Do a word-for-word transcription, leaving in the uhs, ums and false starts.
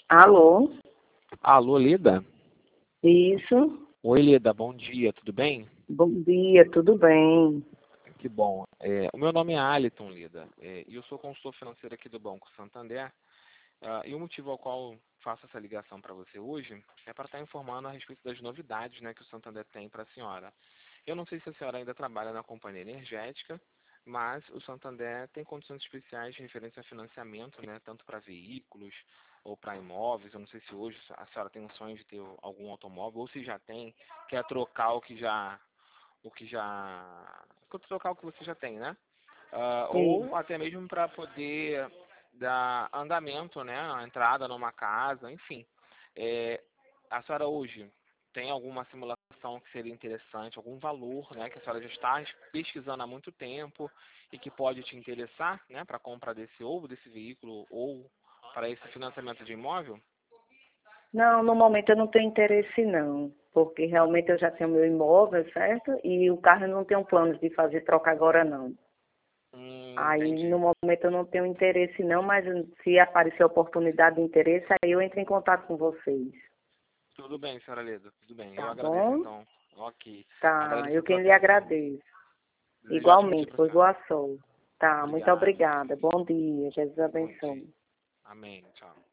Alô? Alô, Lida? Isso. Oi, Lida, bom dia, tudo bem? Bom dia, tudo bem? Que bom. É, o meu nome é Aliton, Lida, é, e eu sou consultor financeiro aqui do Banco Santander. Ah, e o motivo ao qual faço essa ligação para você hoje é para estar informando a respeito das novidades, né, que o Santander tem para a senhora. Eu não sei se a senhora ainda trabalha na companhia energética, mas o Santander tem condições especiais referentes a financiamento, né, tanto para veículos ou para imóveis. Eu não sei se hoje a senhora tem um sonho de ter algum automóvel, ou se já tem, quer trocar o que já, o que já, quer trocar o que você já tem, né? Ah, Sim. ou até mesmo para poder dar andamento, né, a entrada numa casa, enfim. É, a senhora hoje tem alguma simulação que seria interessante, algum valor, né, que a senhora já está pesquisando há muito tempo e que pode te interessar, né, para a compra desse ou desse veículo ou para esse financiamento de imóvel? Não, no momento eu não tenho interesse não, porque realmente eu já tenho meu imóvel, certo? E o carro eu não tenho planos de fazer troca agora não. Hum, Aí entendi. no momento eu não tenho interesse não, mas se aparecer oportunidade de interesse, aí eu entro em contato com vocês. Tudo bem, senhora Leda, tudo bem. Eu Tá agradeço bom? então. Ok. Tá, Agradeço eu a sua quem lhe atenção. agradeço. Desejo ótimo dia Igualmente, para a foi senhora. boa sorte. Tá, muito Obrigado. obrigada. Bom dia, Jesus Bom dia. abençoe. Amém. Tchau.